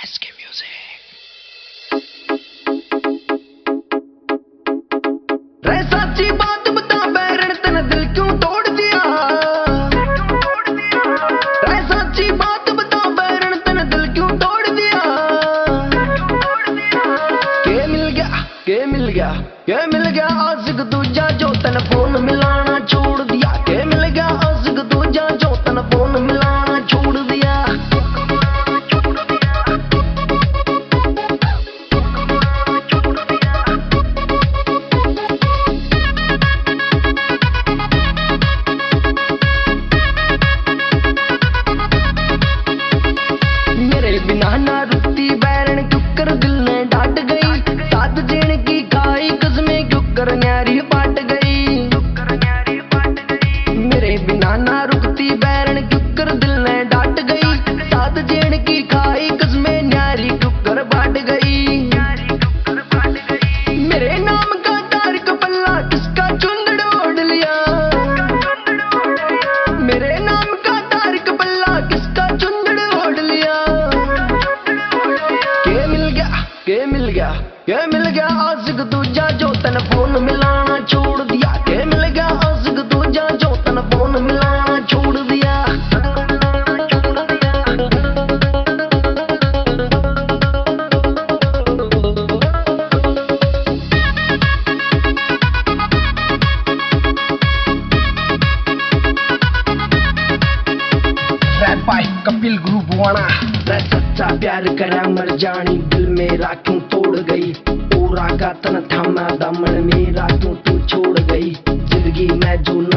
SK Music। रे सच्ची बात बता बैरन तने दिल क्यों तोड़ दिया। रे सच्ची बात बता बैरन तने दिल क्यों तोड़ दिया। के मिल गया के मिल गया के मिल गया आशिक दूजा जो तने फोन मिलाना छोड़ दिया। के मिल गया आशिक दूजा जो तने फोन मिलाना छोड़ दिया। बिना ना रुकती बैरन क्योंकर दिल ने डांट गई। साथ देने की खाई कसमें क्योंकर न्यारी बाट गई। मेरे बिना ना रुकती बैरन क्योंकर दिल ने डांट गई। साथ देने की खाई कसमें न्यारी क्योंकर बाट गई। मेरे नाम का तारिक पल्ला किसका चुंदड़ ओढ़ लिया। मेरे नाम का तारिक पल्ला किसका चुंदड़ ओढ़ लिया। के मिल गया आशिक दूजा जो तने फोन मिलाना छोड़ दिया। के मिल गया आशिक दूजा जो तने फोन मिलाना छोड़ दिया। रैप बाय कपिल ग्रुप वाणा। रे सच्चा प्यार करा मर जानी दिल मेरा क्यों तोड़ गई। पूरा का तन थामा दामन मेरा क्यों तू छोड़ गई। जिंदगी में जो